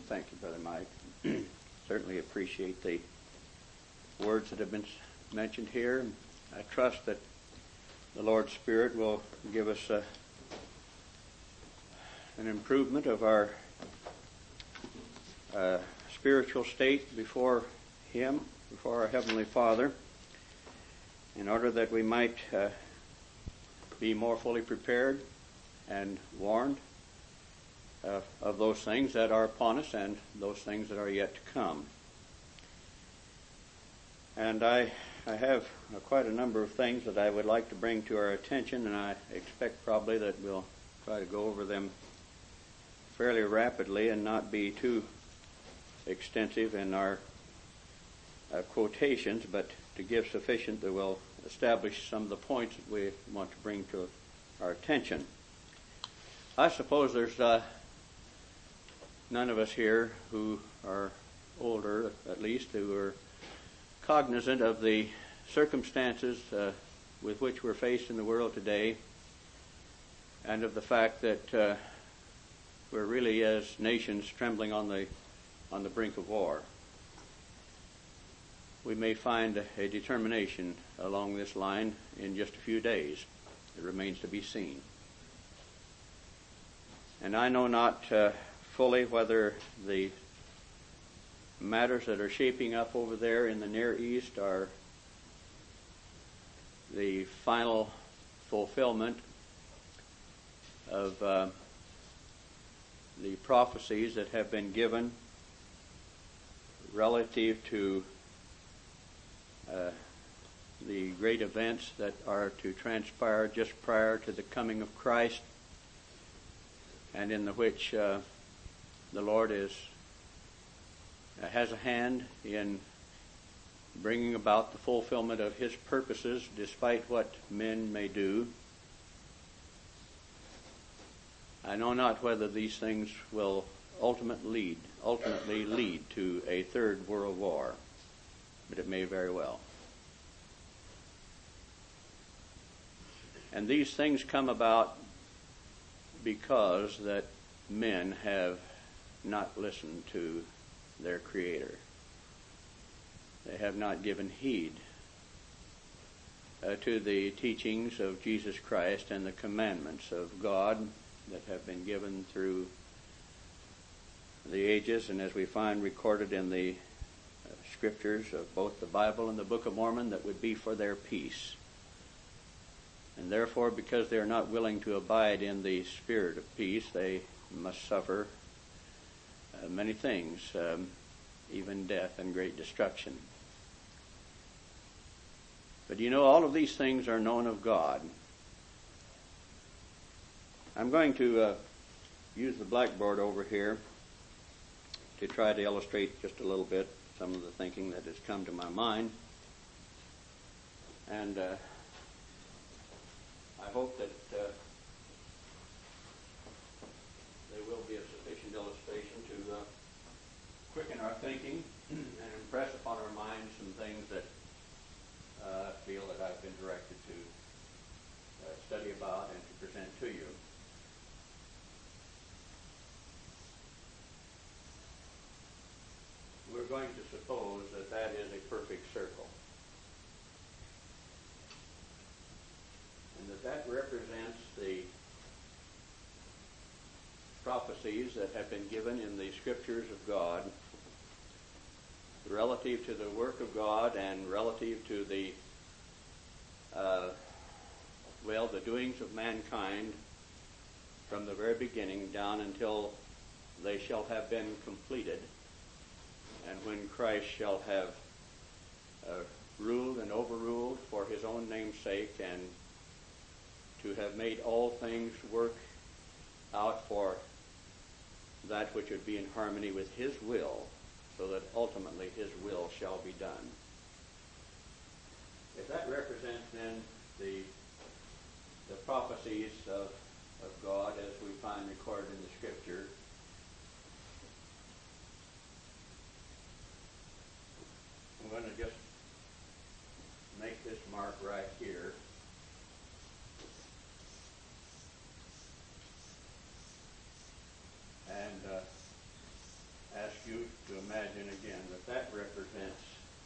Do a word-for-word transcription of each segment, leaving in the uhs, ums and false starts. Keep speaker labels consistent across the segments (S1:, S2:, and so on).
S1: Thank you, Brother Mike. Certainly appreciate the words that have been mentioned here. I trust that the Lord's Spirit will give us a, an improvement of our uh, spiritual state before Him, before our Heavenly Father, in order that we might uh, be more fully prepared and warned uh, of those things that are upon us and those things that are yet to come. And I, I have uh, quite a number of things that I would like to bring to our attention, and I expect probably that we'll try to go over them fairly rapidly and not be too extensive in our uh, quotations, but to give sufficient that will establish some of the points that we want to bring to our attention. I suppose there's uh, none of us here who are older, at least, who are cognizant of the circumstances uh, with which we're faced in the world today, and of the fact that uh, we're really, as nations, trembling on the on the brink of war. We may find a determination along this line in just a few days. It remains to be seen. And I know not uh, fully whether the matters that are shaping up over there in the Near East are the final fulfillment of uh, the prophecies that have been given relative to uh, the great events that are to transpire just prior to the coming of Christ, and in the which uh, the Lord is uh, has a hand in bringing about the fulfillment of His purposes, despite what men may do. I know not whether these things will ultimately lead, ultimately lead to a third world war, but it may very well. And these things come about because that men have not listened to their Creator. They have not given heed uh, to the teachings of Jesus Christ and the commandments of God that have been given through the ages, and as we find recorded in the uh, scriptures of both the Bible and the Book of Mormon, that would be for their peace. And therefore, because they are not willing to abide in the spirit of peace, they must suffer uh, many things, um, even death and great destruction. But you know, all of these things are known of God. I'm going to uh, use the blackboard over here to try to illustrate just a little bit some of the thinking that has come to my mind. And uh, I hope that uh, there will be a sufficient illustration to uh, quicken our thinking and impress upon our minds some things that uh, I feel that I've been directed to uh, study about and to present to you. We're going to suppose that that is a perfect circle, and that that represents the prophecies that have been given in the Scriptures of God relative to the work of God and relative to the uh, well, the doings of mankind from the very beginning down until they shall have been completed, and when Christ shall have uh, ruled and overruled for His own name's sake, and to have made all things work out for that which would be in harmony with His will, so that ultimately His will shall be done. If that represents then the the prophecies of, of God as we find recorded in the Scripture, I'm going to just make this mark right here. And uh, as you to imagine again that that represents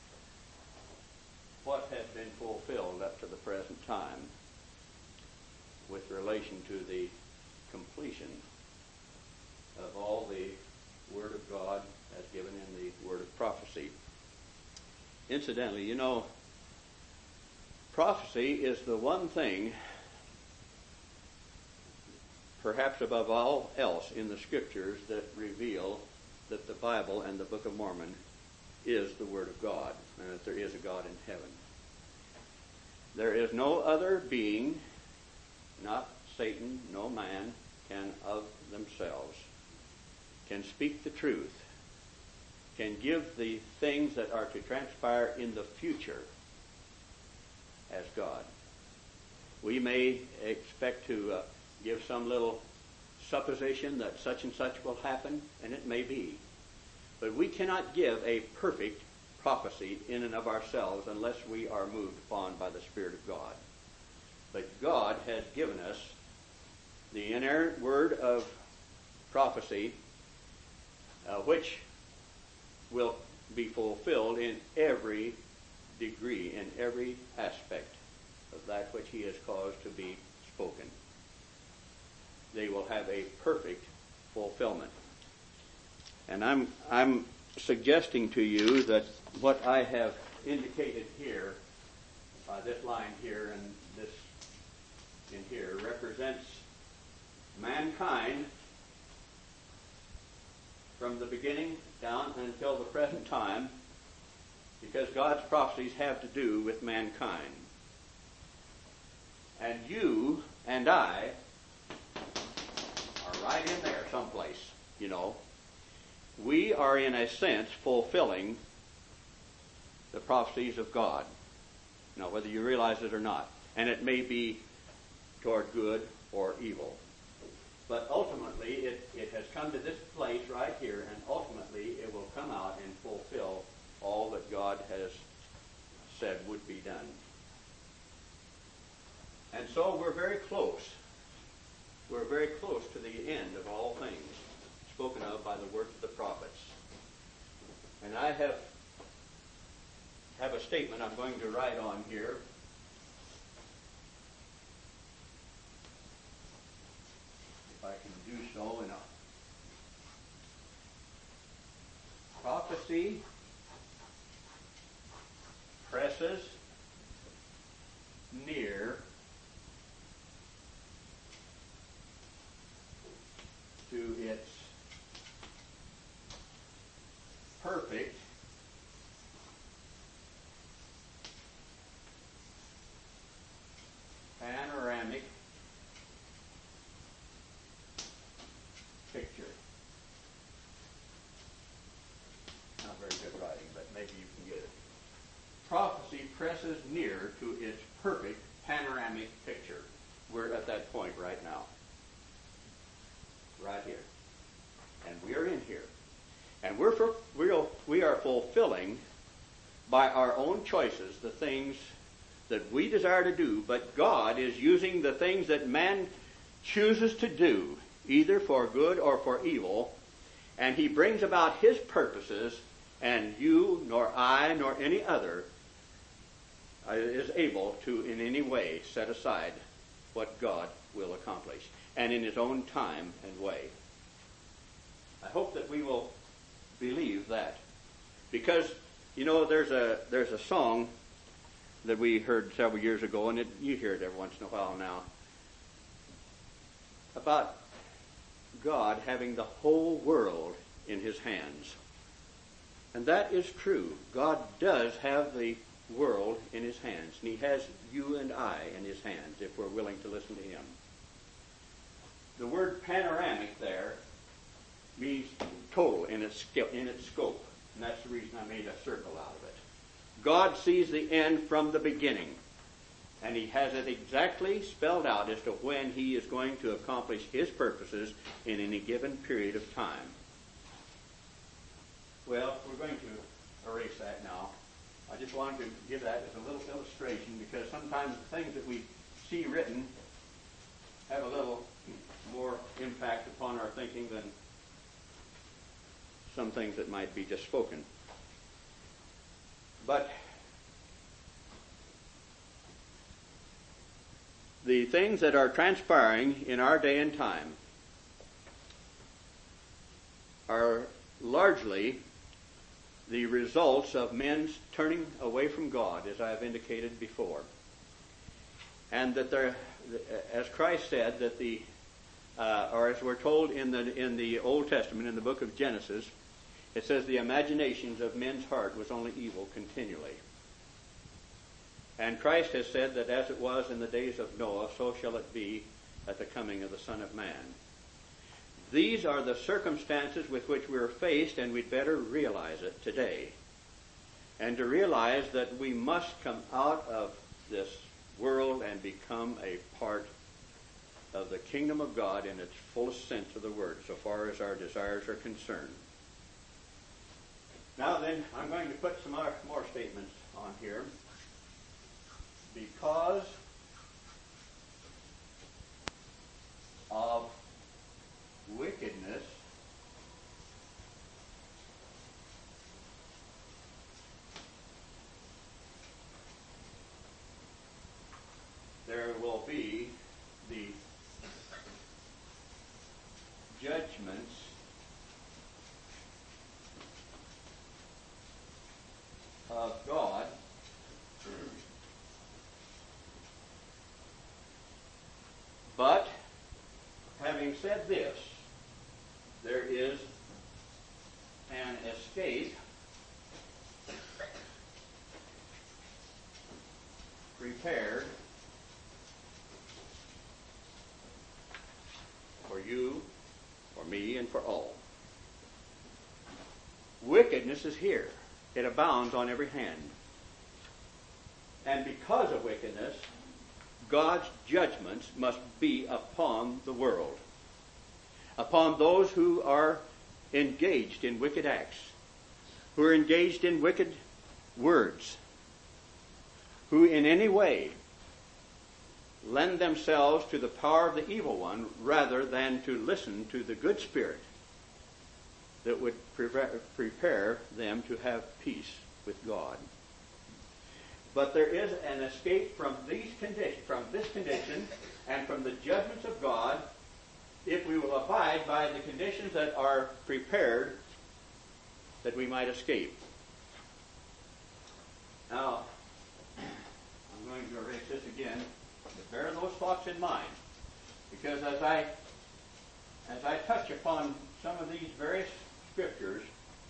S1: what has been fulfilled up to the present time with relation to the completion of all the Word of God as given in the word of prophecy. Incidentally, you know, prophecy is the one thing, perhaps above all else in the Scriptures, that reveal that the Bible and the Book of Mormon is the Word of God, and that there is a God in heaven. There is no other being, not Satan, no man, can of themselves, can speak the truth, can give the things that are to transpire in the future as God. We may expect to uh, give some little supposition that such and such will happen, and it may be. But we cannot give a perfect prophecy in and of ourselves unless we are moved upon by the Spirit of God. But God has given us the inerrant word of prophecy, uh, which will be fulfilled in every degree, in every aspect of that which He has caused to be spoken. They will have a perfect fulfillment. And I'm I'm suggesting to you that what I have indicated here, uh, this line here and this in here, represents mankind from the beginning down until the present time, because God's prophecies have to do with mankind. And you and I are right in there someplace, you know. We are, in a sense, fulfilling the prophecies of God. Now, whether you realize it or not. And it may be toward good or evil. But ultimately, it, it has come to this place right here, and ultimately it will come out and fulfill all that God has said would be done. And so we're very close. We're very close to the end of all things spoken of by the words of the prophets. And I have have a statement I'm going to write on here. If I can do so in a prophecy presses near to its perfect panoramic picture. Not very good writing, but maybe you can get it. Prophecy presses near to its perfect panoramic picture. We're at that point right now. Right here. And we are in here. And we're for, we're, we are fulfilling by our own choices the things that we desire to do, but God is using the things that man chooses to do, either for good or for evil, and He brings about His purposes, and you, nor I, nor any other is able to in any way set aside what God will accomplish, and in His own time and way. I hope that we will believe that. Because, you know, there's a there's a song that we heard several years ago, and it, you hear it every once in a while now, about God having the whole world in His hands. And that is true. God does have the world in His hands, and He has you and I in His hands if we're willing to listen to Him. The word panoramic there means total in its in its scope, and that's the reason I made a circle out of it. God sees the end from the beginning, and He has it exactly spelled out as to when He is going to accomplish His purposes in any given period of time. Well, we're going to erase that now. I just wanted to give that as a little illustration, because sometimes the things that we see written have a little more impact upon our thinking than some things that might be just spoken. But the things that are transpiring in our day and time are largely the results of men's turning away from God, as I have indicated before. And that there, as Christ said, that the, uh, or as we're told in the in the Old Testament, in the book of Genesis, it says the imaginations of men's heart was only evil continually. And Christ has said that as it was in the days of Noah, so shall it be at the coming of the Son of Man. These are the circumstances with which we are faced, and we'd better realize it today. And to realize that we must come out of this world and become a part of the kingdom of God in its fullest sense of the word, so far as our desires are concerned. Now then, I'm going to put some more, more statements on here. Because of wickedness, there will be the judgments of God But, having said this, there is an escape prepared for you, for me, and for all. Wickedness is here. It abounds on every hand. And because of wickedness, God's judgments must be upon the world, upon those who are engaged in wicked acts, who are engaged in wicked words, who in any way lend themselves to the power of the evil one rather than to listen to the good spirit that would prepare them to have peace with God. But there is an escape from these conditions, from this condition, and from the judgments of God, if we will abide by the conditions that are prepared, that we might escape. Now, I'm going to erase this again, but bear those thoughts in mind, because as I as I touch upon some of these various scriptures,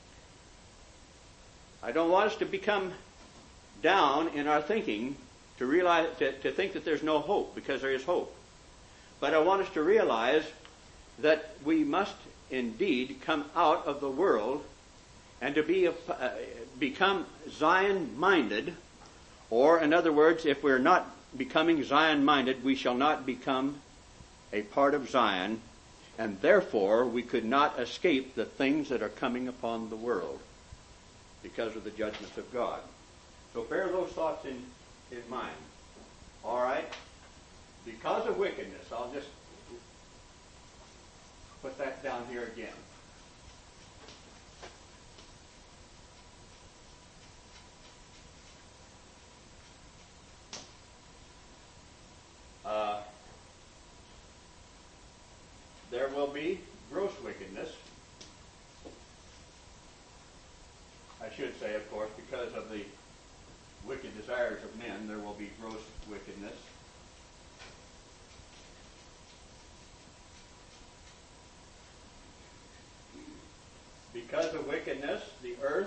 S1: I don't want us to become down in our thinking to realize to, to think that there's no hope, because there is hope. But I want us to realize that we must indeed come out of the world and to be uh, become Zion-minded, or in other words, if we're not becoming Zion-minded, we shall not become a part of Zion, and therefore we could not escape the things that are coming upon the world because of the judgments of God. So bear those thoughts in, in mind. All right? Because of wickedness, I'll just put that down here again. Uh, there will be gross wickedness. I should say, of course, because of the wicked desires of men, there will be gross wickedness. Because of wickedness, the earth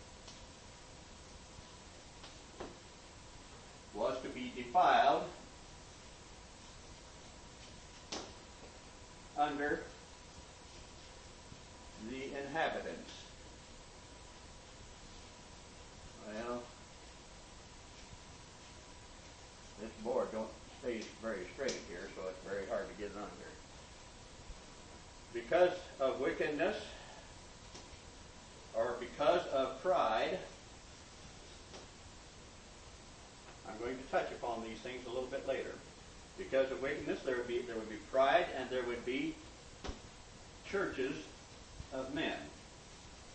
S1: was to be defiled under the inhabitants. Well, this board don't stay very straight here, so it's very hard to get it on here. Because of wickedness, or because of pride, I'm going to touch upon these things a little bit later. Because of wickedness, there would be there would be pride, and there would be churches of men.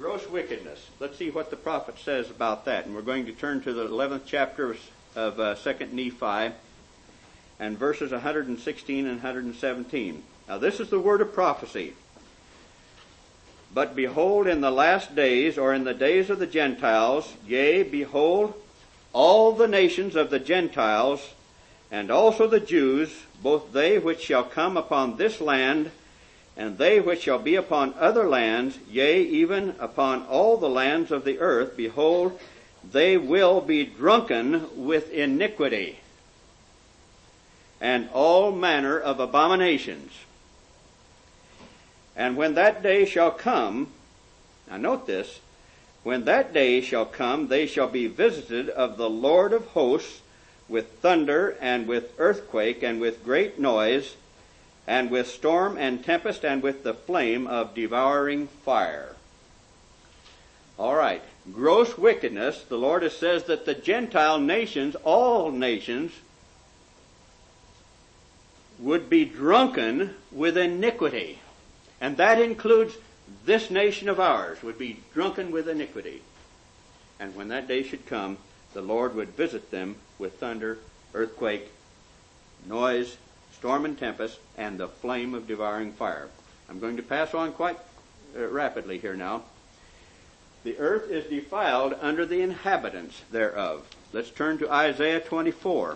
S1: Gross wickedness. Let's see what the prophet says about that. And we're going to turn to the eleventh chapter of uh, Second Nephi and verses one hundred sixteen and one hundred seventeen. Now this is the word of prophecy. But behold, in the last days, or in the days of the Gentiles, yea, behold, all the nations of the Gentiles, and also the Jews, both they which shall come upon this land, and they which shall be upon other lands, yea, even upon all the lands of the earth, behold, they will be drunken with iniquity, and all manner of abominations. And when that day shall come, now note this, when that day shall come, they shall be visited of the Lord of hosts with thunder and with earthquake and with great noise and with storm and tempest and with the flame of devouring fire. All right, gross wickedness. The Lord has says that the Gentile nations, all nations, would be drunken with iniquity. And that includes this nation of ours, would be drunken with iniquity. And when that day should come, the Lord would visit them with thunder, earthquake, noise, storm and tempest, and the flame of devouring fire. I'm going to pass on quite uh, rapidly here now. The earth is defiled under the inhabitants thereof. Let's turn to Isaiah twenty-four.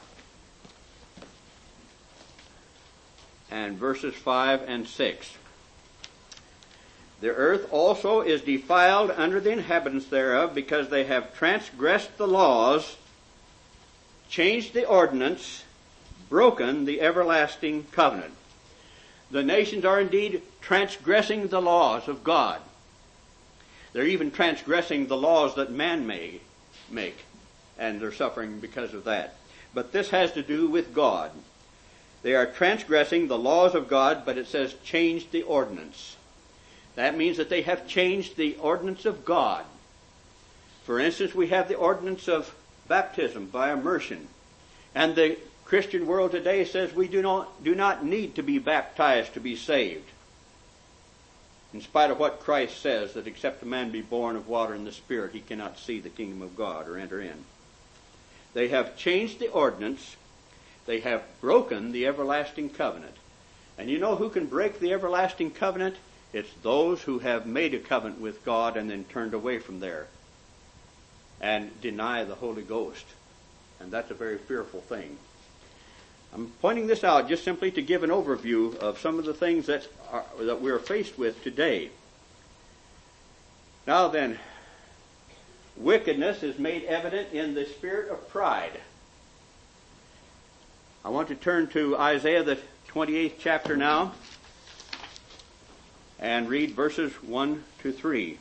S1: And verses five and six. The earth also is defiled under the inhabitants thereof, because they have transgressed the laws, changed the ordinance, broken the everlasting covenant. The nations are indeed transgressing the laws of God. They're even transgressing the laws that man may make, and they're suffering because of that. But this has to do with God. They are transgressing the laws of God, but it says changed the ordinance. That means that they have changed the ordinance of God. For instance, we have the ordinance of baptism by immersion. And the Christian world today says we do not, do not need to be baptized to be saved. In spite of what Christ says, that except a man be born of water and the Spirit, he cannot see the kingdom of God or enter in. They have changed the ordinance. They have broken the everlasting covenant. And you know who can break the everlasting covenant? It's those who have made a covenant with God and then turned away from there and deny the Holy Ghost. And that's a very fearful thing. I'm pointing this out just simply to give an overview of some of the things that are, that we're faced with today. Now then, wickedness is made evident in the spirit of pride. I want to turn to Isaiah, the twenty-eighth chapter now, and read verses one to three.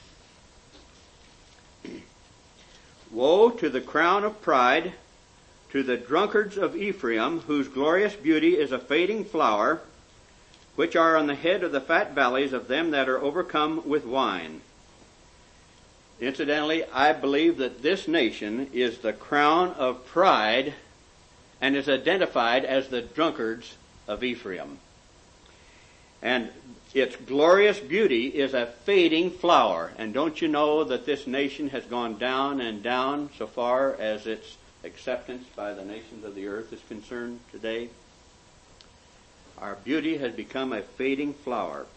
S1: Woe to the crown of pride, to the drunkards of Ephraim, whose glorious beauty is a fading flower, which are on the head of the fat valleys of them that are overcome with wine. Incidentally, I believe that this nation is the crown of pride and is identified as the drunkards of Ephraim. And its glorious beauty is a fading flower. And don't you know that this nation has gone down and down so far as its acceptance by the nations of the earth is concerned today? Our beauty has become a fading flower.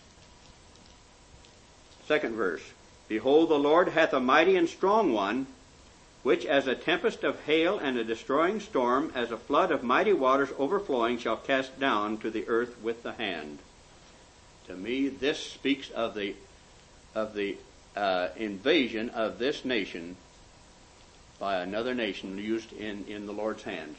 S1: Second verse. Behold, the Lord hath a mighty and strong one, which as a tempest of hail and a destroying storm, as a flood of mighty waters overflowing, shall cast down to the earth with the hand. To me, this speaks of the of the uh, invasion of this nation by another nation used in, in the Lord's hands.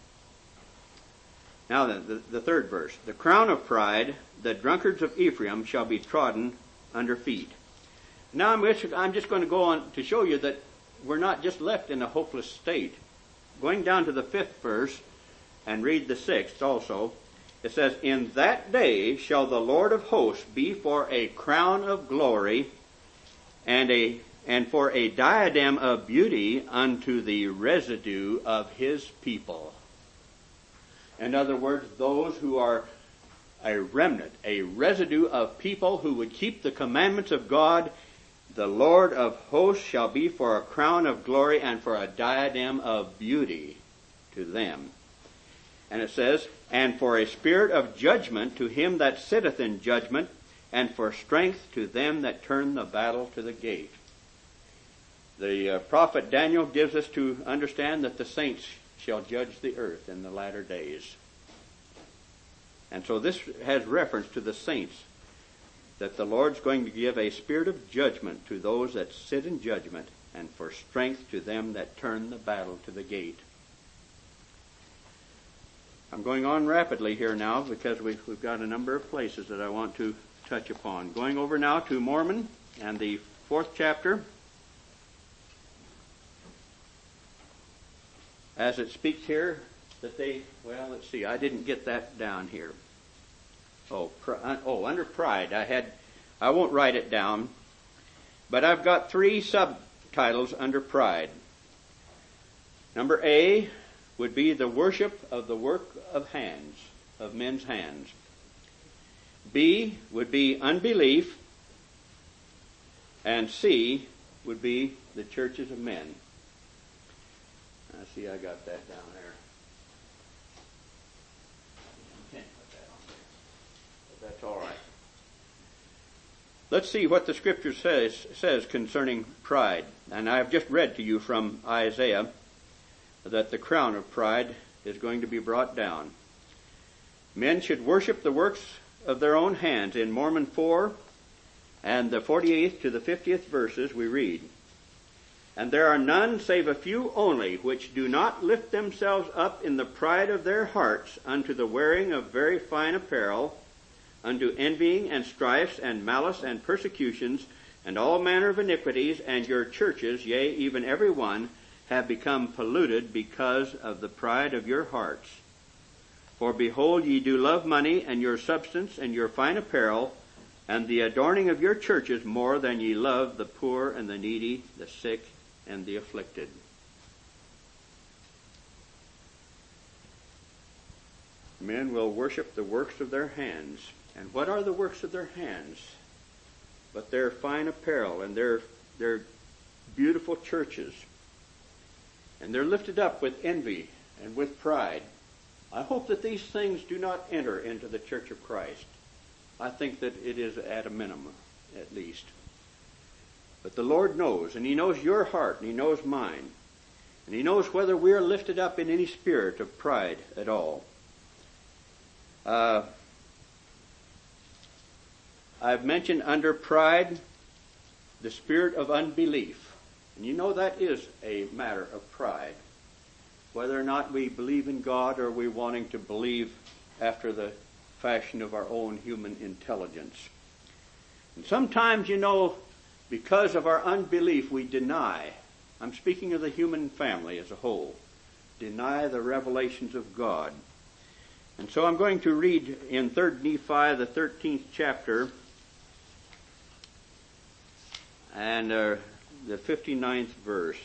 S1: Now then, the, the third verse. The crown of pride, the drunkards of Ephraim, shall be trodden under feet. Now I'm just, I'm just going to go on to show you that we're not just left in a hopeless state. Going down to the fifth verse and read the sixth also. It says, In that day shall the Lord of hosts be for a crown of glory and a and for a diadem of beauty unto the residue of his people. In other words, those who are a remnant, a residue of people who would keep the commandments of God the Lord of hosts shall be for a crown of glory and for a diadem of beauty to them. And it says, and for a spirit of judgment to him that sitteth in judgment, and for strength to them that turn the battle to the gate. The uh, prophet Daniel gives us to understand that the saints shall judge the earth in the latter days. And so this has reference to the saints, that the Lord's going to give a spirit of judgment to those that sit in judgment, and for strength to them that turn the battle to the gate. I'm going on rapidly here now because we've, we've got a number of places that I want to touch upon. Going over now to Mormon and the fourth chapter. As it speaks here that they, well, let's see, I didn't get that down here. Oh, pr- oh, under pride, I had, I won't write it down, but I've got three subtitles under pride. Number A would be the worship of the work of hands, of men's hands. B would be unbelief, and C would be the churches of men. I see I got that down there. Can't put that on there, but that's all right. Let's see what the Scripture says says concerning pride. And I've just read to you from Isaiah that the crown of pride is going to be brought down. Men should worship the works of their own hands. In Mormon four and the forty-eighth to the fiftieth verses we read, and there are none save a few only which do not lift themselves up in the pride of their hearts unto the wearing of very fine apparel, unto envying and strifes and malice and persecutions and all manner of iniquities, and your churches, yea, even every one, have become polluted because of the pride of your hearts. For behold, ye do love money and your substance and your fine apparel, and the adorning of your churches more than ye love the poor and the needy, the sick and the afflicted. Men will worship the works of their hands. And what are the works of their hands? But their fine apparel and their, their beautiful churches. And they're lifted up with envy and with pride. I hope that these things do not enter into the Church of Christ. I think that it is at a minimum, at least. But the Lord knows, and He knows your heart, and He knows mine. And He knows whether we are lifted up in any spirit of pride at all. Uh, I've mentioned under pride the spirit of unbelief. And you know that is a matter of pride. Whether or not we believe in God, or we wanting to believe after the fashion of our own human intelligence. And sometimes, you know, because of our unbelief, we deny. I'm speaking of the human family as a whole. Deny the revelations of God. And so I'm going to read in Third Nephi, the thirteenth chapter, and uh, the fifty-ninth verse.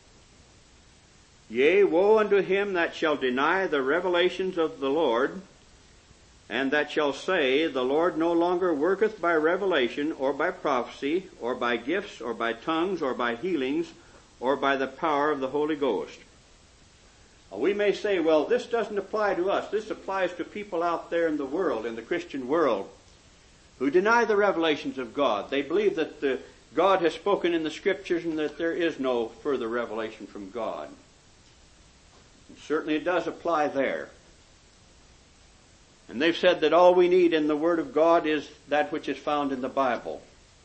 S1: Yea, woe unto him that shall deny the revelations of the Lord, and that shall say, the Lord no longer worketh by revelation, or by prophecy, or by gifts, or by tongues, or by healings, or by the power of the Holy Ghost. We may say, well, this doesn't apply to us. This applies to people out there in the world, in the Christian world, who deny the revelations of God. They believe that the, God has spoken in the Scriptures and that there is no further revelation from God. And certainly it does apply there. And they've said that all we need in the Word of God is that which is found in the Bible.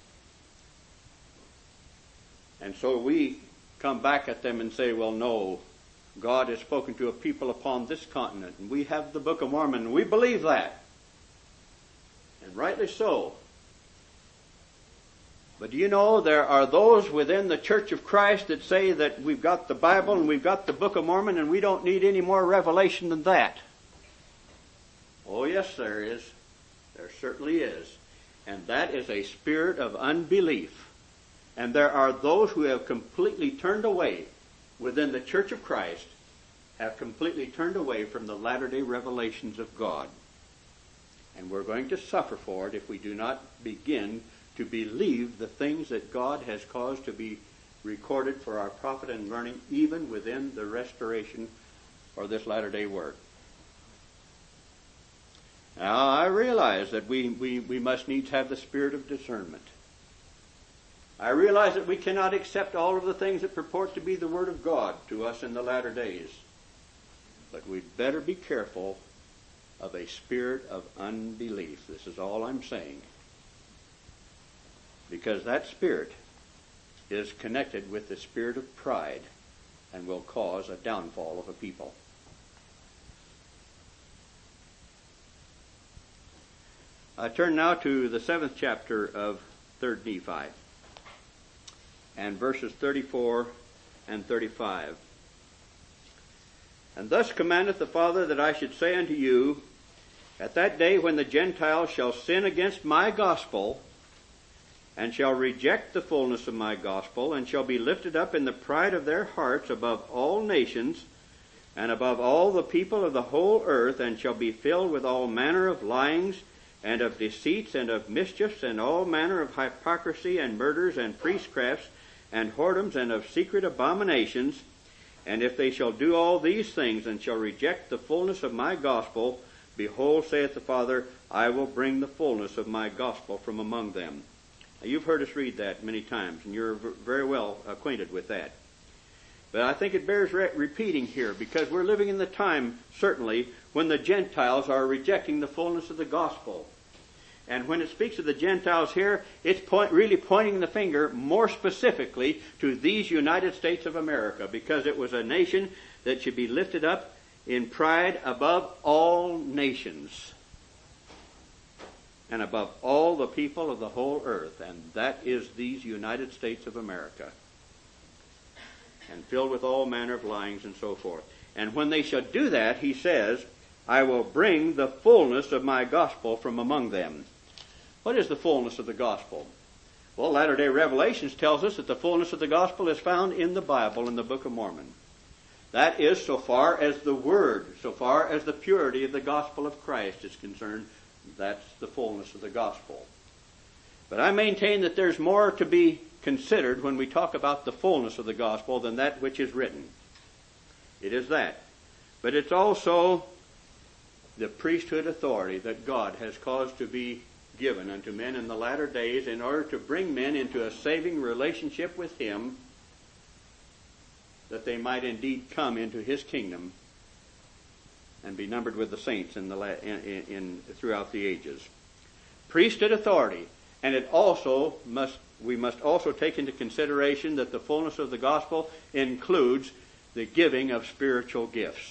S1: And so we come back at them and say, well, no, God has spoken to a people upon this continent, and we have the Book of Mormon, and we believe that. And rightly so. But do you know, there are those within the Church of Christ that say that we've got the Bible and we've got the Book of Mormon and we don't need any more revelation than that. Oh yes, there is. There certainly is. And that is a spirit of unbelief. And there are those who have completely turned away within the Church of Christ, have completely turned away from the latter-day revelations of God. And we're going to suffer for it if we do not begin to believe the things that God has caused to be recorded for our profit and learning, even within the restoration or this latter-day work. Now, I realize that we, we, we must needs have the spirit of discernment. I realize that we cannot accept all of the things that purport to be the Word of God to us in the latter days. But we'd better be careful of a spirit of unbelief. This is all I'm saying. Because that spirit is connected with the spirit of pride and will cause a downfall of a people. I turn now to the seventh chapter of Third Nephi and verses thirty-four and thirty-five. And thus commandeth the Father that I should say unto you, at that day when the Gentiles shall sin against my gospel, and shall reject the fullness of my gospel, and shall be lifted up in the pride of their hearts above all nations, and above all the people of the whole earth, and shall be filled with all manner of lyings, and of deceits, and of mischiefs, and all manner of hypocrisy, and murders, and priestcrafts, and whoredoms, and of secret abominations. And if they shall do all these things, and shall reject the fullness of my gospel, behold, saith the Father, I will bring the fullness of my gospel from among them. Now, you've heard us read that many times, and you're very well acquainted with that. But I think it bears re- repeating here, because we're living in the time, certainly, when the Gentiles are rejecting the fullness of the gospel. And when it speaks of the Gentiles here, it's point, really pointing the finger more specifically to these United States of America, because it was a nation that should be lifted up in pride above all nations and above all the people of the whole earth. And that is these United States of America. And filled with all manner of lyings and so forth. And when they shall do that, he says, I will bring the fullness of my gospel from among them. What is the fullness of the gospel? Well, Latter-day Revelations tells us that the fullness of the gospel is found in the Bible, in the Book of Mormon. That is so far as the Word, so far as the purity of the gospel of Christ is concerned, that's the fullness of the gospel. But I maintain that there's more to be considered when we talk about the fullness of the gospel than that which is written. It is that. But it's also the priesthood authority that God has caused to be given unto men in the latter days in order to bring men into a saving relationship with Him, that they might indeed come into His kingdom and be numbered with the saints in the la- in, in, in throughout the ages. Priesthood authority, and it also must we must also take into consideration that the fullness of the gospel includes the giving of spiritual gifts.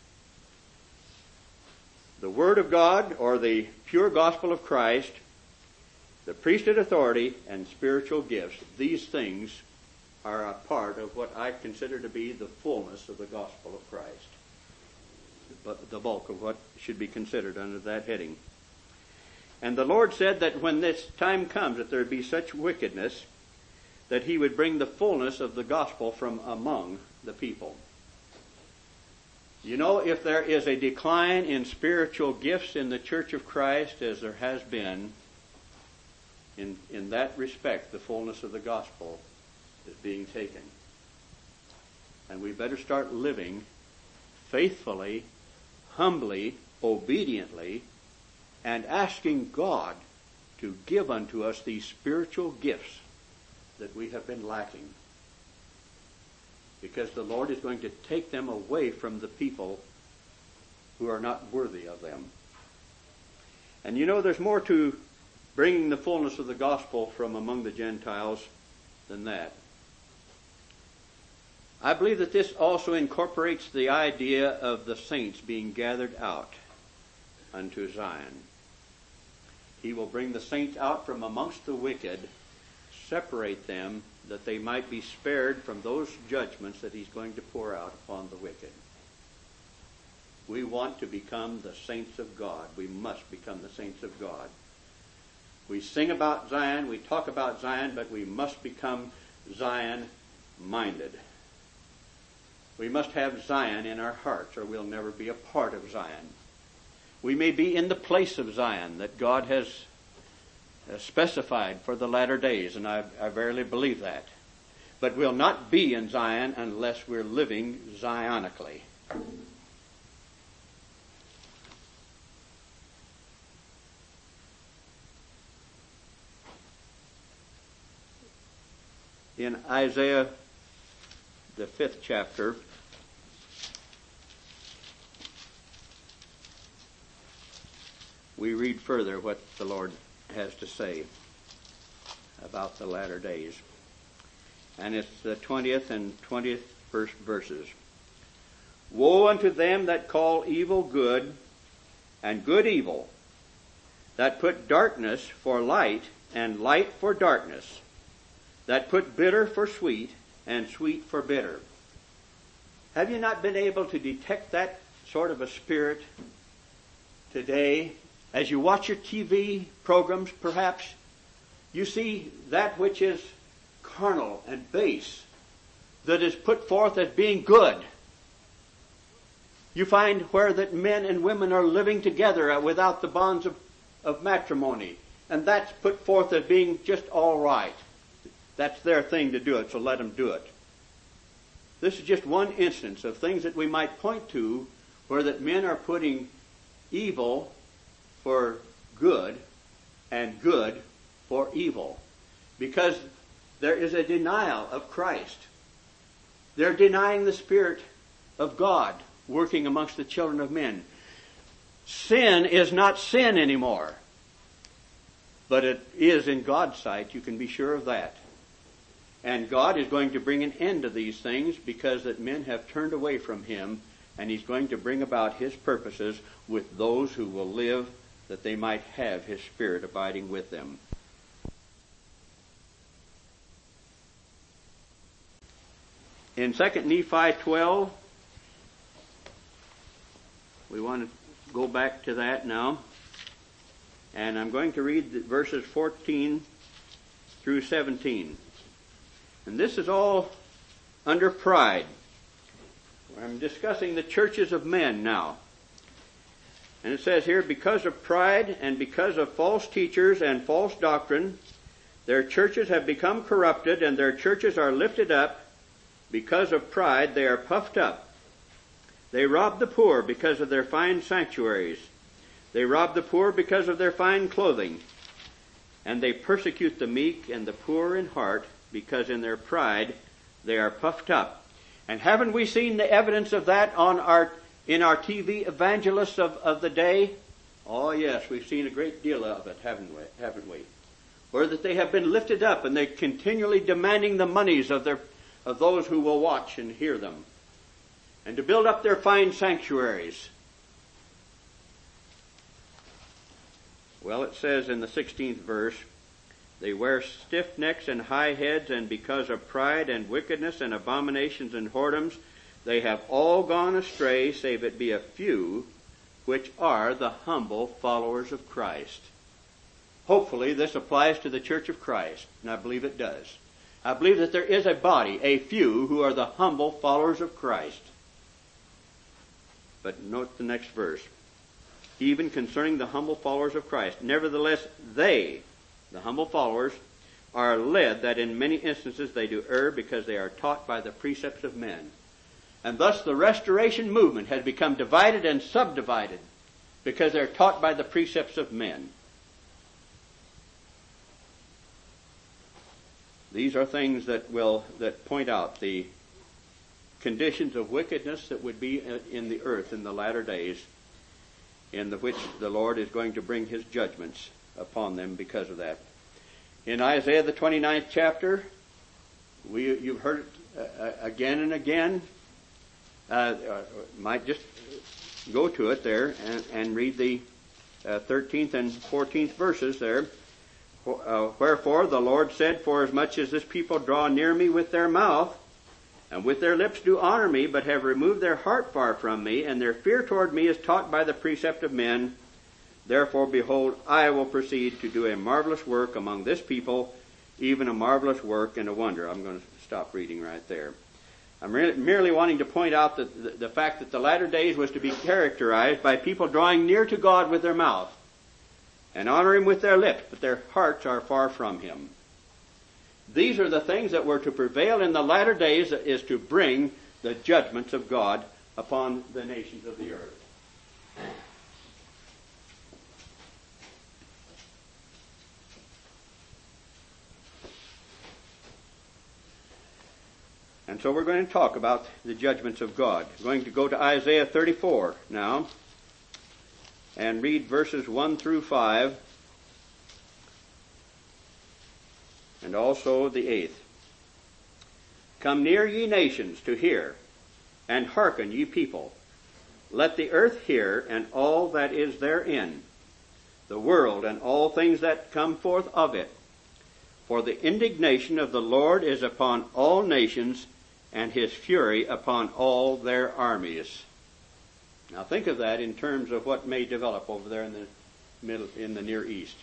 S1: The Word of God, or the pure gospel of Christ, the priesthood authority, and spiritual gifts, these things are a part of what I consider to be the fullness of the gospel of Christ. But the bulk of what should be considered under that heading. And the Lord said that when this time comes, that there would be such wickedness, that He would bring the fullness of the gospel from among the people. You know, if there is a decline in spiritual gifts in the Church of Christ, as there has been, in, in that respect, the fullness of the gospel is being taken. And we better start living faithfully, humbly, obediently, and asking God to give unto us these spiritual gifts that we have been lacking. Because the Lord is going to take them away from the people who are not worthy of them. And you know, there's more to bringing the fullness of the gospel from among the Gentiles than that. I believe that this also incorporates the idea of the saints being gathered out unto Zion. He will bring the saints out from amongst the wicked, separate them, that they might be spared from those judgments that He's going to pour out upon the wicked. We want to become the saints of God. We must become the saints of God. We sing about Zion, we talk about Zion, but we must become Zion-minded. We must have Zion in our hearts, or we'll never be a part of Zion. We may be in the place of Zion that God has uh, specified for the latter days, and I, I verily believe that. But we'll not be in Zion unless we're living Zionically. In Isaiah, the fifth chapter, we read further what the Lord has to say about the latter days. And it's the twentieth and twenty-first verses. Woe unto them that call evil good, and good evil, that put darkness for light, and light for darkness, that put bitter for sweet, and sweet for bitter. Have you not been able to detect that sort of a spirit today? As you watch your T V programs, perhaps, you see that which is carnal and base, that is put forth as being good. You find where that men and women are living together without the bonds of, of matrimony, and that's put forth as being just all right. That's their thing to do it, so let them do it. This is just one instance of things that we might point to where that men are putting evil for good and good for evil, because there is a denial of Christ. They're denying the Spirit of God working amongst the children of men. Sin is not sin anymore, but it is in God's sight. You can be sure of that. And God is going to bring an end to these things because that men have turned away from Him, and He's going to bring about His purposes with those who will live, that they might have His Spirit abiding with them. In Second Nephi twelve, we want to go back to that now. And I'm going to read the verses fourteen through seventeen. And this is all under pride. I'm discussing the churches of men now. And it says here, because of pride and because of false teachers and false doctrine, their churches have become corrupted, and their churches are lifted up. Because of pride, they are puffed up. They rob the poor because of their fine sanctuaries. They rob the poor because of their fine clothing. And they persecute the meek and the poor in heart, because in their pride they are puffed up. And haven't we seen the evidence of that on our in our T V evangelists of, of the day? Oh yes, we've seen a great deal of it, haven't we? Haven't we? Where that they have been lifted up, and they're continually demanding the monies of their of those who will watch and hear them, and to build up their fine sanctuaries. Well, it says in the sixteenth verse, they wear stiff necks and high heads, and because of pride and wickedness and abominations and whoredoms, they have all gone astray, save it be a few, which are the humble followers of Christ. Hopefully this applies to the Church of Christ, and I believe it does. I believe that there is a body, a few, who are the humble followers of Christ. But note the next verse. Even concerning the humble followers of Christ, nevertheless they, the humble followers, are led that in many instances they do err because they are taught by the precepts of men. And thus the restoration movement has become divided and subdivided because they're taught by the precepts of men. These are things that will that point out the conditions of wickedness that would be in the earth in the latter days, in the which the Lord is going to bring His judgments upon them because of that. In Isaiah the twenty-ninth chapter, we you've heard it uh, again and again. Uh, uh, might just go to it there and, and read the uh, thirteenth and fourteenth verses there. Uh, Wherefore the Lord said, forasmuch as this people draw near me with their mouth, and with their lips do honor me, but have removed their heart far from me, and their fear toward me is taught by the precept of men, therefore, behold, I will proceed to do a marvelous work among this people, even a marvelous work and a wonder. I'm going to stop reading right there. I'm re- merely wanting to point out that the, the fact that the latter days was to be characterized by people drawing near to God with their mouth. and honor him with their lips, but their hearts are far from him. These are the things that were to prevail in the latter days, that is to bring the judgments of God upon the nations of the earth. And so we're going to talk about the judgments of God. We're going to go to Isaiah thirty-four now and read verses one through five and also the eighth. Come near, ye nations, to hear, and hearken, ye people. Let the earth hear, and all that is therein, the world and all things that come forth of it. For the indignation of the Lord is upon all nations, and his fury upon all their armies. Now think of that in terms of what may develop over there in the middle, in the Near East.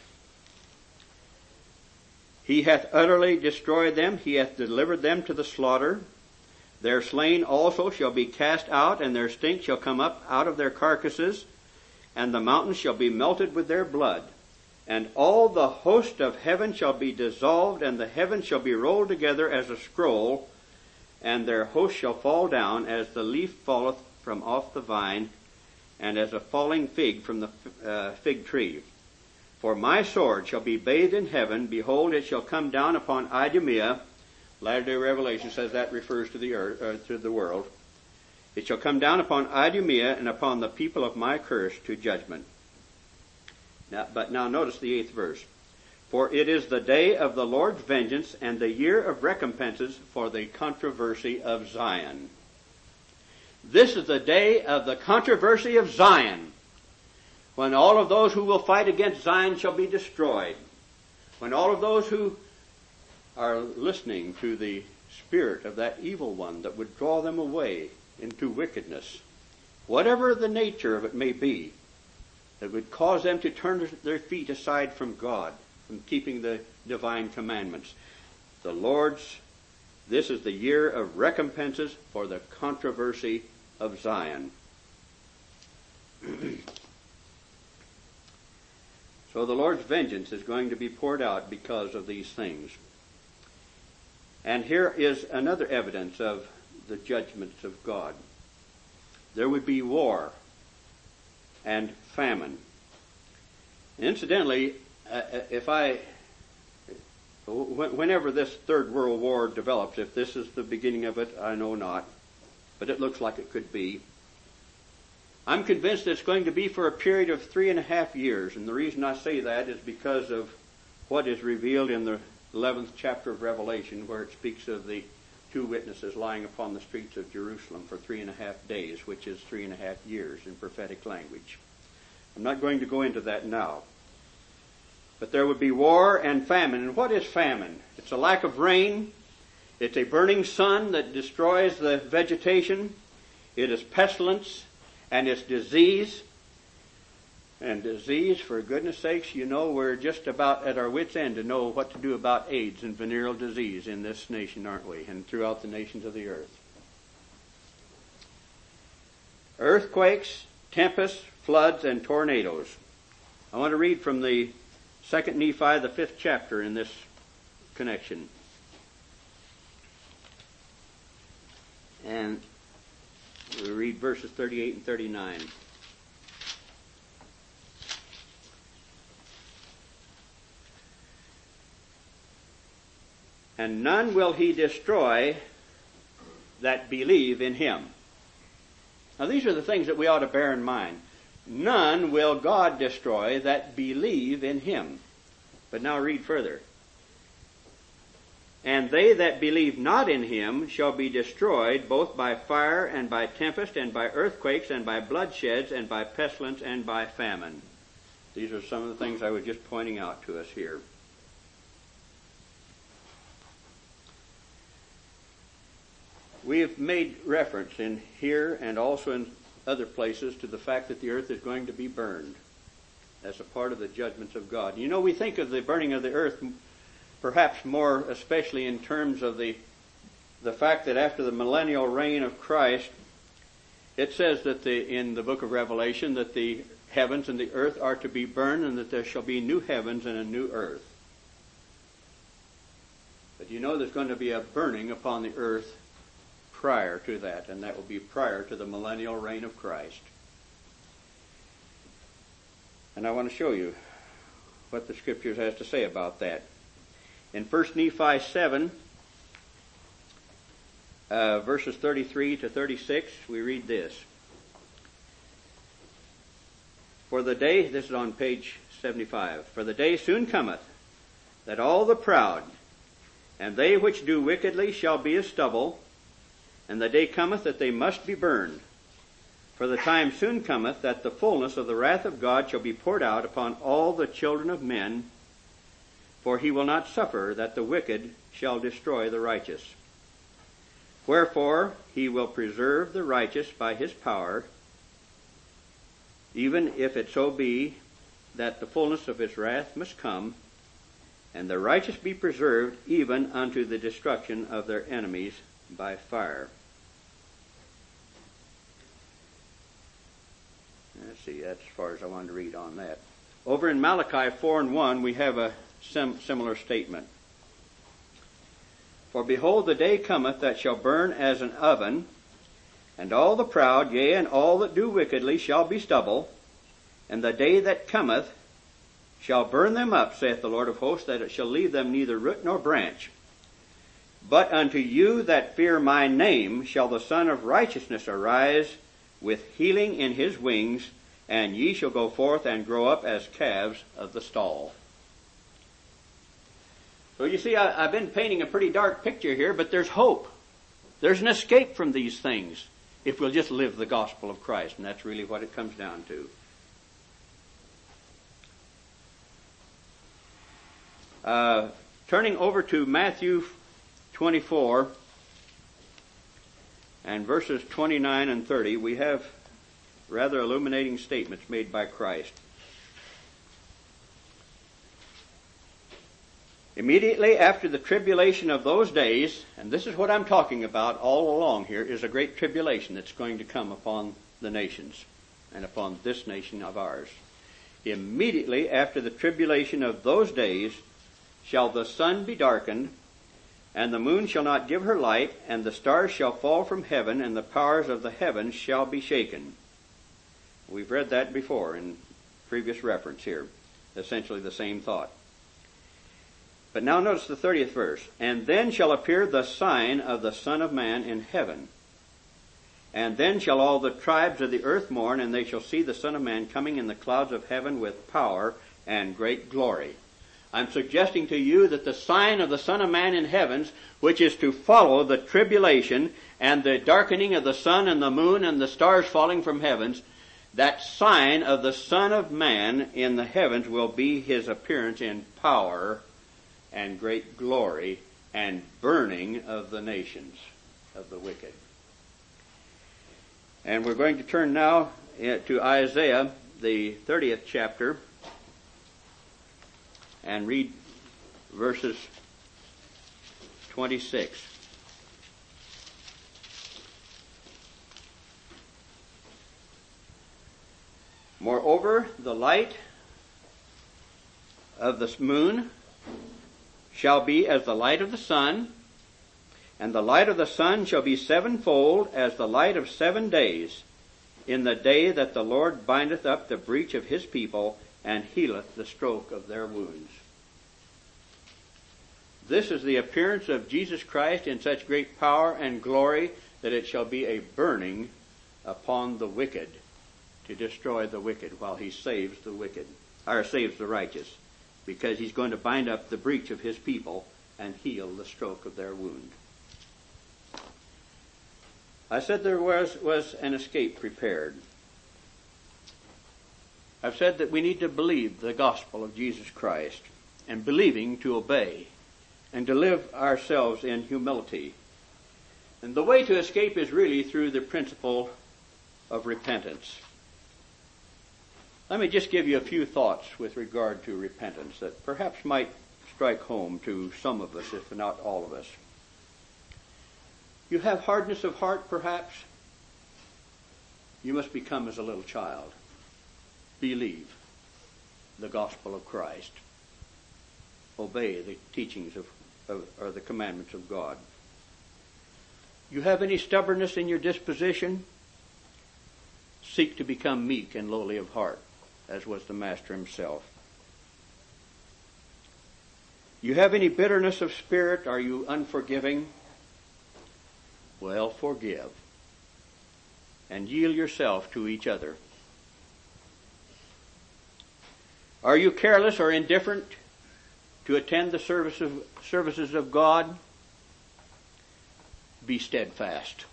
S1: He hath utterly destroyed them, he hath delivered them to the slaughter. Their slain also shall be cast out, and their stink shall come up out of their carcasses, and the mountains shall be melted with their blood. And all the host of heaven shall be dissolved, and the heavens shall be rolled together as a scroll, and their host shall fall down as the leaf falleth from off the vine, and as a falling fig from the uh, fig tree. For my sword shall be bathed in heaven. Behold, it shall come down upon Idumea. Latter-day Revelation says that refers to the earth, uh, to the world. It shall come down upon Idumea and upon the people of my curse to judgment. Now, but now notice the eighth verse. For it is the day of the Lord's vengeance, and the year of recompenses for the controversy of Zion. This is the day of the controversy of Zion, when all of those who will fight against Zion shall be destroyed, when all of those who are listening to the spirit of that evil one that would draw them away into wickedness, whatever the nature of it may be, that would cause them to turn their feet aside from God, from keeping the divine commandments. The Lord's, this is the year of recompenses for the controversy of Zion. So the Lord's vengeance is going to be poured out because of these things. And here is another evidence of the judgments of God. There would be war and famine. Incidentally, uh, if I, whenever this Third World War develops, if this is the beginning of it, I know not, but it looks like it could be. I'm convinced it's going to be for a period of three and a half years, and the reason I say that is because of what is revealed in the eleventh chapter of Revelation, where it speaks of the two witnesses lying upon the streets of Jerusalem for three and a half days, which is three and a half years in prophetic language. I'm not going to go into that now. But there would be war and famine. And what is famine? It's a lack of rain. It's a burning sun that destroys the vegetation. It is pestilence, and it's disease. And disease, for goodness sakes, you know, we're just about at our wits' end to know what to do about AIDS and venereal disease in this nation, aren't we? And throughout the nations of the earth. Earthquakes, tempests, floods, and tornadoes. I want to read from the Second Nephi, the fifth chapter in this connection. And we read verses thirty-eight and thirty-nine. And none will he destroy that believe in him. Now these are the things that we ought to bear in mind. None will God destroy that believe in him. But now read further. And they that believe not in him shall be destroyed both by fire and by tempest and by earthquakes and by bloodsheds and by pestilence and by famine. These are some of the things I was just pointing out to us here. We have made reference in here and also in other places to the fact that the earth is going to be burned as a part of the judgments of God. You know, we think of the burning of the earth perhaps more especially in terms of the the fact that after the millennial reign of Christ, it says that the, in the book of Revelation that the heavens and the earth are to be burned and that there shall be new heavens and a new earth. But you know there's going to be a burning upon the earth prior to that, and that will be prior to the millennial reign of Christ. And I want to show you what the Scriptures has to say about that. In First Nephi seven, uh, verses thirty-three to thirty-six, we read this. For the day, this is on page seventy-five, for the day soon cometh, that all the proud, and they which do wickedly shall be as stubble, and the day cometh that they must be burned. For the time soon cometh that the fullness of the wrath of God shall be poured out upon all the children of men, for he will not suffer that the wicked shall destroy the righteous. Wherefore he will preserve the righteous by his power, even if it so be that the fullness of his wrath must come, and the righteous be preserved even unto the destruction of their enemies by fire. Let's see, that's as far as I wanted to read on that. Over in Malachi four and one, we have a sim- similar statement. For behold, the day cometh that shall burn as an oven, and all the proud, yea, and all that do wickedly shall be stubble, and the day that cometh shall burn them up, saith the Lord of hosts, that it shall leave them neither root nor branch. But unto you that fear my name shall the Son of Righteousness arise with healing in his wings, and ye shall go forth and grow up as calves of the stall. So you see, I, I've been painting a pretty dark picture here, but there's hope. There's an escape from these things if we'll just live the gospel of Christ, and that's really what it comes down to. Uh, turning over to Matthew twenty-four and verses twenty-nine and thirty, we have rather illuminating statements made by Christ. Immediately after the tribulation of those days, and this is what I'm talking about all along here, is a great tribulation that's going to come upon the nations and upon this nation of ours. Immediately after the tribulation of those days shall the sun be darkened, and the moon shall not give her light, and the stars shall fall from heaven, and the powers of the heavens shall be shaken. We've read that before in previous reference here. Essentially the same thought. But now notice the thirtieth verse. And then shall appear the sign of the Son of Man in heaven. And then shall all the tribes of the earth mourn, and they shall see the Son of Man coming in the clouds of heaven with power and great glory. I'm suggesting to you that the sign of the Son of Man in heavens, which is to follow the tribulation and the darkening of the sun and the moon and the stars falling from heavens, that sign of the Son of Man in the heavens will be his appearance in power and great glory and burning of the nations of the wicked. And we're going to turn now to Isaiah, the thirtieth chapter, and read verses twenty-six. Moreover, the light of the moon shall be as the light of the sun, and the light of the sun shall be sevenfold as the light of seven days, in the day that the Lord bindeth up the breach of his people, and healeth the stroke of their wounds. This is the appearance of Jesus Christ in such great power and glory that it shall be a burning upon the wicked, to destroy the wicked while he saves the wicked, or saves the righteous, because he's going to bind up the breach of his people and heal the stroke of their wound. I said there was, was an escape prepared. I've said that we need to believe the gospel of Jesus Christ, and believing to obey, and to live ourselves in humility. And the way to escape is really through the principle of repentance. Let me just give you a few thoughts with regard to repentance that perhaps might strike home to some of us, if not all of us. You have hardness of heart, perhaps. You must become as a little child. Believe the gospel of Christ. Obey the teachings of, of or the commandments of God. You have any stubbornness in your disposition? Seek to become meek and lowly of heart, as was the Master himself. You have any bitterness of spirit? Are you unforgiving? Well, forgive. And yield yourself to each other. Are you careless or indifferent to attend the service of, services of God? Be steadfast.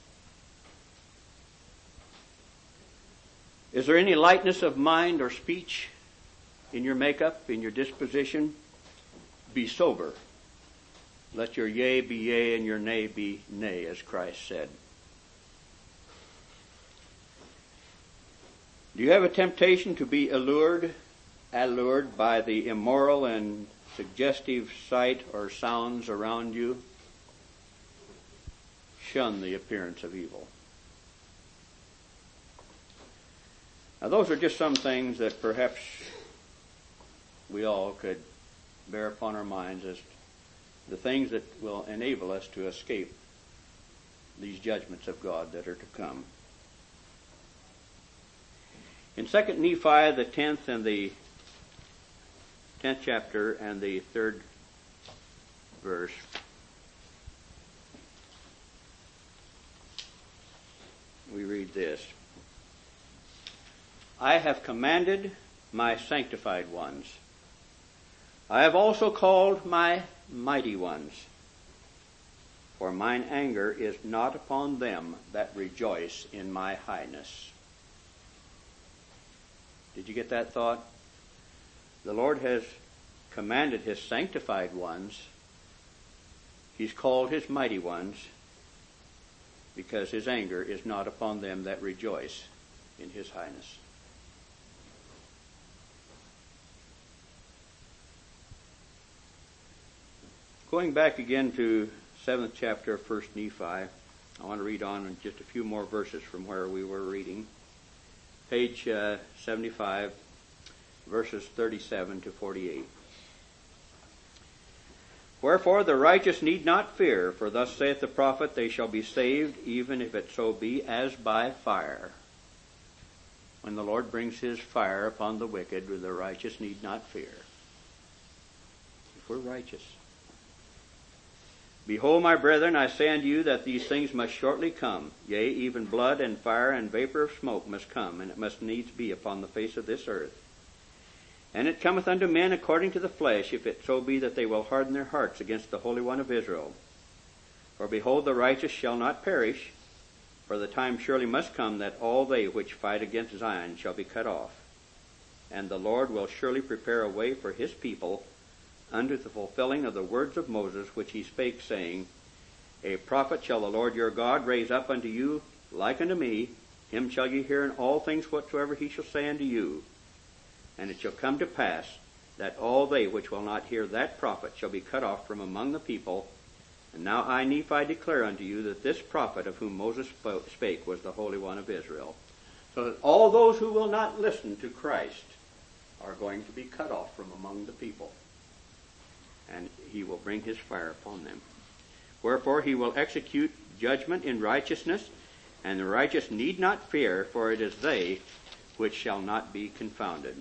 S1: Is there any lightness of mind or speech in your makeup, in your disposition? Be sober. Let your yea be yea and your nay be nay, as Christ said. Do you have a temptation to be allured, allured by the immoral and suggestive sight or sounds around you? Shun the appearance of evil. Now, those are just some things that perhaps we all could bear upon our minds as the things that will enable us to escape these judgments of God that are to come. In Second Nephi, the tenth and the tenth chapter and the third verse, we read this. I have commanded my sanctified ones. I have also called my mighty ones. For mine anger is not upon them that rejoice in my highness. Did you get that thought? The Lord has commanded his sanctified ones. He's called his mighty ones because his anger is not upon them that rejoice in his highness. Going back again to seventh chapter of First Nephi, I want to read on just a few more verses from where we were reading. Page uh, seventy-five, verses thirty-seven to forty-eight. Wherefore the righteous need not fear, for thus saith the prophet, they shall be saved, even if it so be as by fire. When the Lord brings his fire upon the wicked, the righteous need not fear. If we're righteous. Behold, my brethren, I say unto you that these things must shortly come. Yea, even blood and fire and vapor of smoke must come, and it must needs be upon the face of this earth. And it cometh unto men according to the flesh, if it so be that they will harden their hearts against the Holy One of Israel. For behold, the righteous shall not perish, for the time surely must come that all they which fight against Zion shall be cut off. And the Lord will surely prepare a way for his people, unto the fulfilling of the words of Moses, which he spake, saying, A prophet shall the Lord your God raise up unto you, like unto me. Him shall ye hear in all things whatsoever he shall say unto you. And it shall come to pass, that all they which will not hear that prophet shall be cut off from among the people. And now I, Nephi, declare unto you that this prophet of whom Moses spake was the Holy One of Israel. So that all those who will not listen to Christ are going to be cut off from among the people. And he will bring his fire upon them. Wherefore he will execute judgment in righteousness, and the righteous need not fear, for it is they which shall not be confounded.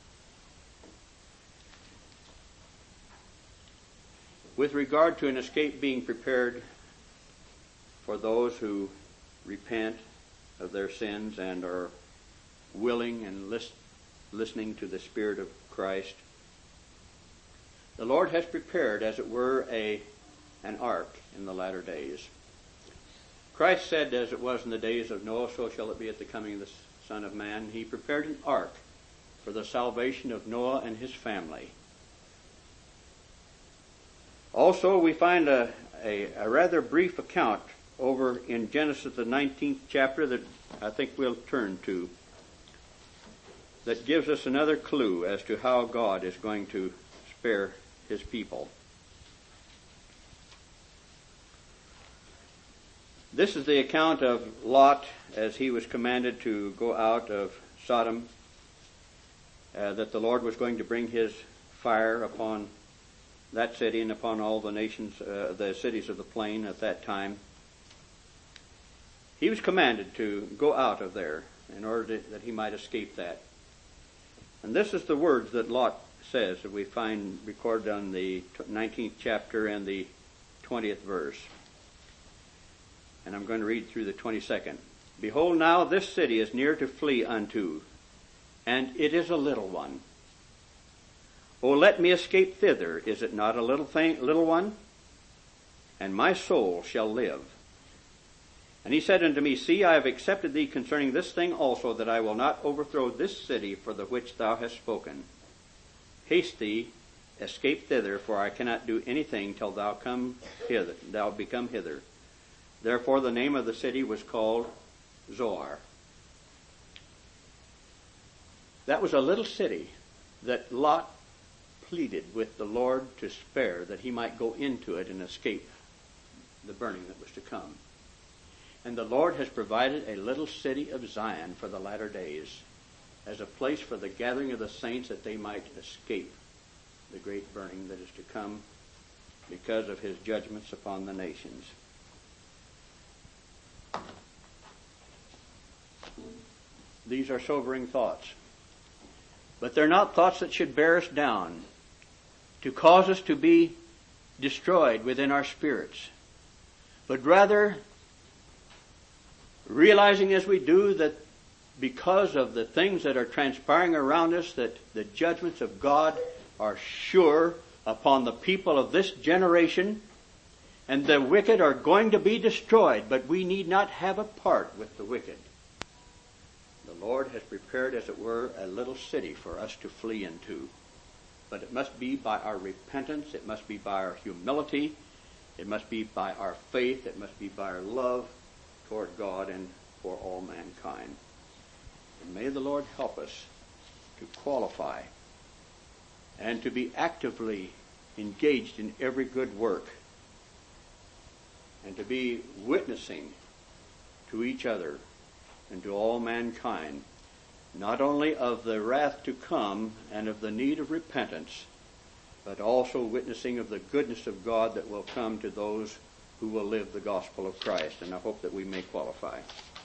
S1: With regard to an escape being prepared for those who repent of their sins and are willing and list, listening to the Spirit of Christ, the Lord has prepared, as it were, a an ark in the latter days. Christ said, as it was in the days of Noah, so shall it be at the coming of the Son of Man. He prepared an ark for the salvation of Noah and his family. Also, we find a, a, a rather brief account over in Genesis, the nineteenth chapter, that I think we'll turn to, that gives us another clue as to how God is going to spare his people. This is the account of Lot as he was commanded to go out of Sodom, uh, that the Lord was going to bring his fire upon that city and upon all the nations, uh, the cities of the plain at that time. He was commanded to go out of there in order to, that he might escape that. And this is the words that Lot says that we find recorded on the nineteenth chapter and the twentieth verse. And I'm going to read through the twenty-second. Behold, now this city is near to flee unto, and it is a little one. O let me escape thither, is it not a little thing, little one? And my soul shall live. And he said unto me, See, I have accepted thee concerning this thing also, that I will not overthrow this city for the which thou hast spoken. Haste thee, escape thither, for I cannot do anything till thou come hither, thou become hither. Therefore the name of the city was called Zoar. That was a little city that Lot pleaded with the Lord to spare, that he might go into it and escape the burning that was to come. And the Lord has provided a little city of Zion for the latter days as a place for the gathering of the saints, that they might escape the great burning that is to come because of his judgments upon the nations. These are sobering thoughts. But they're not thoughts that should bear us down, to cause us to be destroyed within our spirits, but rather realizing as we do that because of the things that are transpiring around us, that the judgments of God are sure upon the people of this generation, and the wicked are going to be destroyed, but we need not have a part with the wicked. The Lord has prepared, as it were, a little city for us to flee into. But it must be by our repentance, it must be by our humility, it must be by our faith, it must be by our love toward God and for all mankind. And may the Lord help us to qualify and to be actively engaged in every good work, and to be witnessing to each other and to all mankind, not only of the wrath to come and of the need of repentance, but also witnessing of the goodness of God that will come to those who will live the gospel of Christ. And I hope that we may qualify.